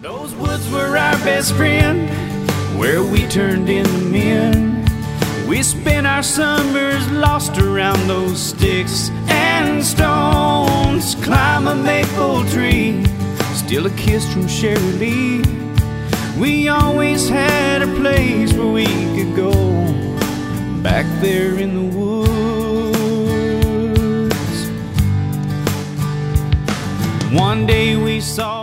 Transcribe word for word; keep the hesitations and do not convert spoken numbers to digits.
Those woods were our best friend, where we turned into men. We spent our summers lost around those sticks and stones. Climb a maple tree, steal a kiss from Sherry Lee. We always had a place where we could go, back there in the woods. One day we saw